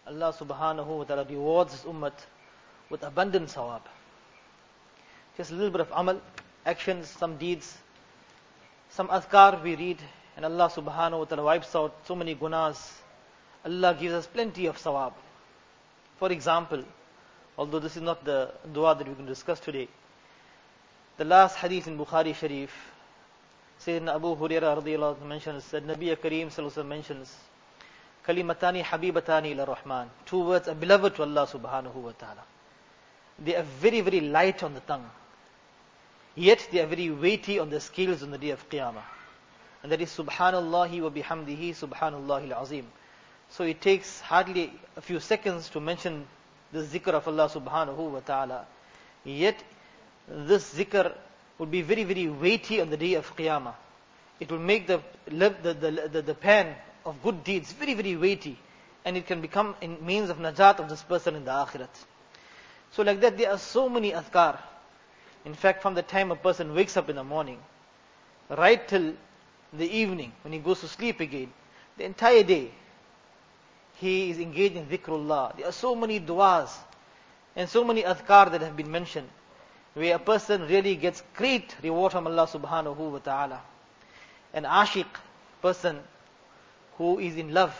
Allah subhanahu wa ta'ala rewards His ummah with abundant sawab. Just a little bit of amal, actions, some deeds, some adhkar we read, and Allah subhanahu wa ta'ala wipes out so many gunas. Allah gives us plenty of sawab. For example, although this is not the dua that we can discuss today, the last hadith in Bukhari Sharif, Sayyidina Abu Hurairah radiyallahu anhu mentions, that Nabi Kareem sallallahu alaihi wasallam mentions, Kalimatani habibatani ila Rahman. Two words are beloved to Allah subhanahu wa ta'ala. They are very, very light on the tongue. Yet they are very weighty on the scales on the day of Qiyamah. And that is Subhanallahi wa bihamdihi Subhanallahi al-Azim. So it takes hardly a few seconds to mention the zikr of Allah subhanahu wa ta'ala. Yet this zikr would be very, very weighty on the day of Qiyamah. It will make the pen of good deeds very, very weighty, and it can become a means of najat of this person in the akhirat. So like that, there are so many adhkar. In fact, from the time a person wakes up in the morning, right till the evening, when he goes to sleep again, the entire day, he is engaged in dhikrullah. There are so many du'as and so many adhkar that have been mentioned, where a person really gets great reward from Allah subhanahu wa ta'ala. An ashiq person who is in love,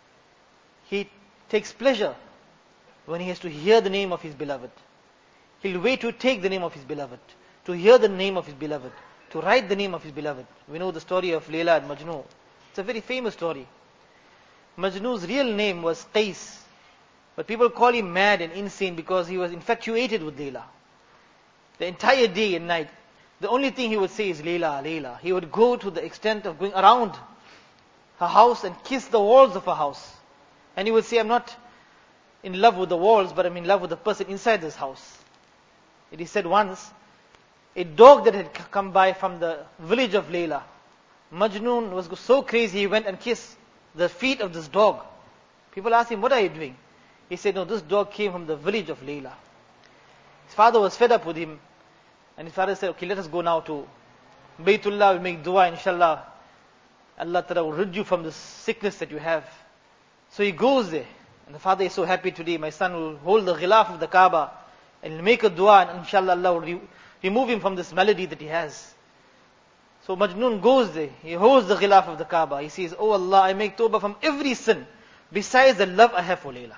he takes pleasure when he has to hear the name of his beloved. He'll wait to take the name of his beloved, to hear the name of his beloved, to write the name of his beloved. We know the story of Layla and Majnun. It's a very famous story. Majnun's real name was Qais, but people call him mad and insane because he was infatuated with Layla. The entire day and night, the only thing he would say is Layla, Layla. He would go to the extent of going around her house and kiss the walls of her house. And he would say, I'm not in love with the walls, but I'm in love with the person inside this house. It is said once, a dog that had come by from the village of Layla, Majnun was so crazy, he went and kissed the feet of this dog. People asked him, what are you doing? He said, no, this dog came from the village of Layla. His father was fed up with him, and his father said, okay, let us go now to Baytullah, we'll make dua, inshallah. Allah Ta'ala will rid you from this sickness that you have. So he goes there, and the father is so happy today, my son will hold the ghilaf of the Kaaba, and he'll make a dua, and inshallah Allah will remove him from this malady that he has. So Majnun goes there, he holds the ghilaf of the Kaaba, he says, oh Allah, I make tawbah from every sin, besides the love I have for Layla.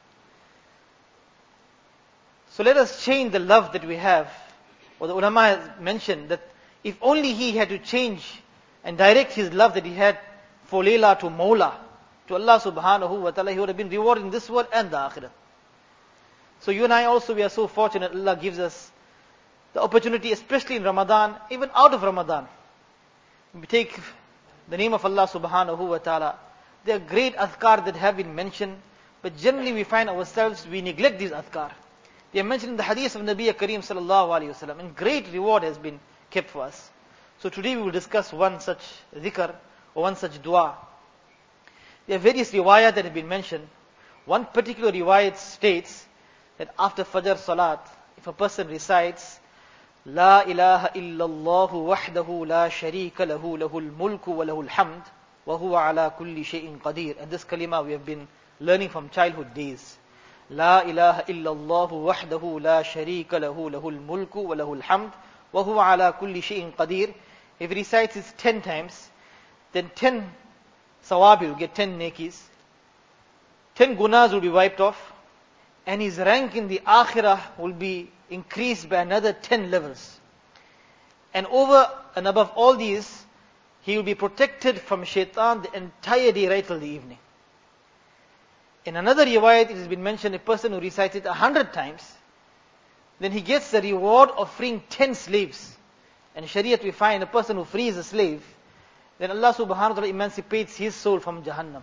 So let us change the love that we have. Or the ulama has mentioned that if only he had to change and direct his love that he had for Layla to Mawla, to Allah subhanahu wa ta'ala, he would have been rewarded in this world and the akhirat. So you and I also, we are so fortunate, Allah gives us the opportunity, especially in Ramadan, even out of Ramadan. We take the name of Allah subhanahu wa ta'ala. There are great adhkar that have been mentioned, but generally we find ourselves, we neglect these adhkar. They are mentioned in the hadith of Nabi Kareem sallallahu alayhi wa sallam, and great reward has been kept for us. So today we will discuss one such dhikr, or one such dua. There are various riwayat that have been mentioned. One particular riwayat states that after Fajr Salat, if a person recites, La ilaha illallah wahdahu la sharika lahu lahul mulku wa lahul hamd wa huwa ala kulli shay'in qadir. And this kalima we have been learning from childhood days. La ilaha illallah wahdahu la sharika lahu lahul mulku wa lahul hamd wa huwa ala kulli shay'in qadir. If he recites it 10 times, then 10 sawab, he will get 10 nekis. 10 gunas will be wiped off, and his rank in the akhirah will be increased by another 10 levels. And over and above all these, he will be protected from shaitan the entire day right till the evening. In another riwayat, it has been mentioned, a person who recites it 100 times, then he gets the reward of freeing 10 slaves. And in Shariat we find a person who frees a slave, then Allah subhanahu wa ta'ala emancipates his soul from Jahannam.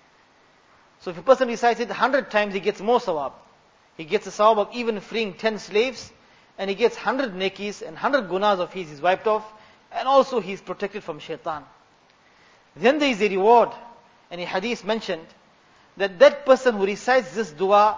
So if a person recites it 100 times, he gets more sawab. He gets the sawab of even freeing 10 slaves, and he gets 100 nekis, and 100 gunas of his is wiped off, and also he is protected from shaitan. Then there is a reward, and a hadith mentioned, that that person who recites this dua,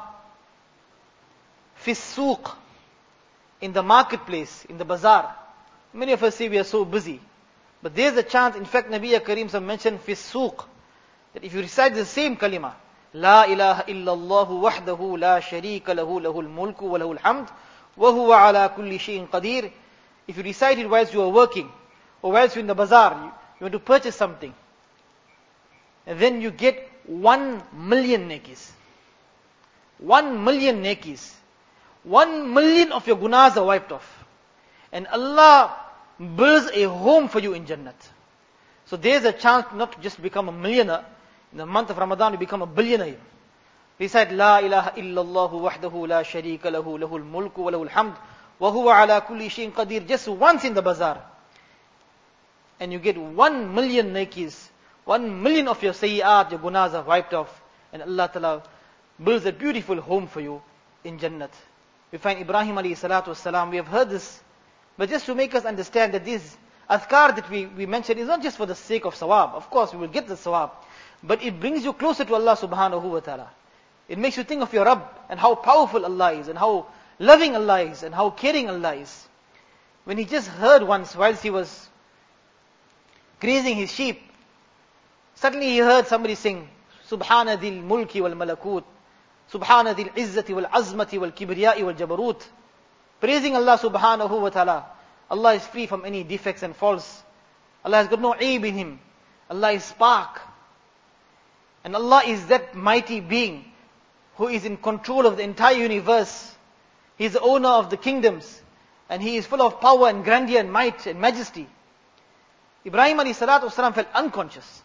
fi suq, in the marketplace, in the bazaar. Many of us say we are so busy. But there's a chance, in fact Nabi Kareem mentioned fi suq, that if you recite the same kalima, La ilaha illallah wahdahu la sharika lahu lahul mulku wa lahul hamd wa huwa ala kulli shay'in qadir. If you recite it whilst you are working, or whilst you're in the bazaar, you want to purchase something, and then you get 1 million nekis. 1 million nekis. 1 million of your gunas are wiped off. And Allah builds a home for you in Jannat. So there's a chance not to just become a millionaire. In the month of Ramadan, you become a billionaire. Recite La ilaha illallah wahdahu la sharika lahu lahul mulku wa lahul hamd wa huwa ala kulli shay'in qadir, just once in the bazaar. And you get 1 million nekis. 1 million of your sayyat, your gunas are wiped off. And Allah Ta'ala builds a beautiful home for you in Jannat. We find Ibrahim alayhi salatu wasalam, we have heard this, but just to make us understand that this adhkar that we mentioned is not just for the sake of sawab. Of course, we will get the sawab, but it brings you closer to Allah subhanahu wa ta'ala. It makes you think of your Rabb and how powerful Allah is, and how loving Allah is, and how caring Allah is. When he just heard once, whilst he was grazing his sheep, suddenly he heard somebody sing, Subhana dil mulki wal malakut, Subhana dil izzati wal azmati wal kibriyai wal jabarut. Praising Allah subhanahu wa ta'ala. Allah is free from any defects and faults. Allah has got no aib in him. Allah is spark. And Allah is that mighty being who is in control of the entire universe. He is the owner of the kingdoms. And He is full of power and grandeur and might and majesty. Ibrahim alayhi salatu wasalam felt unconscious.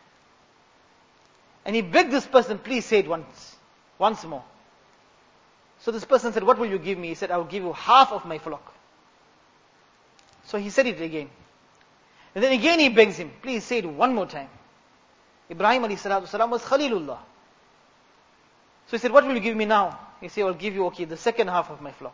And he begged this person, please say it once more. So this person said, what will you give me? He said, I will give you half of my flock. So he said it again. And then again he begs him, please say it one more time. Ibrahim alayhi salatu wasalam was Khalilullah. So he said, what will you give me now? He said, I will give you, the second half of my flock.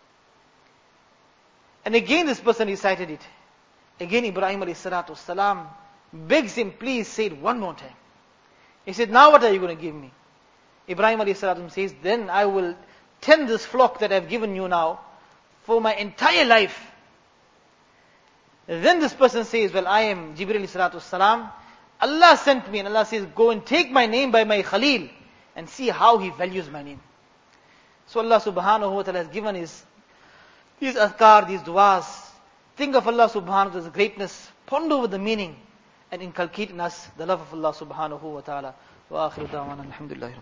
And again this person recited it. Again Ibrahim alayhi salatu wasalam begs him, please say it one more time. He said, now what are you going to give me? Ibrahim alayhi salatu says, then I will tend this flock that I've given you now for my entire life. And then this person says, well, I am Jibreel alayhi salatu salam. Allah sent me, and Allah says, go and take my name by my Khalil and see how He values my name. So Allah subhanahu wa ta'ala has given these adhkar, these du'as. Think of Allah subhanahu wa ta'ala's greatness, ponder over the meaning, and inculcate in us the love of Allah subhanahu wa ta'ala. Wa akhiru da'wana alhamdulillah.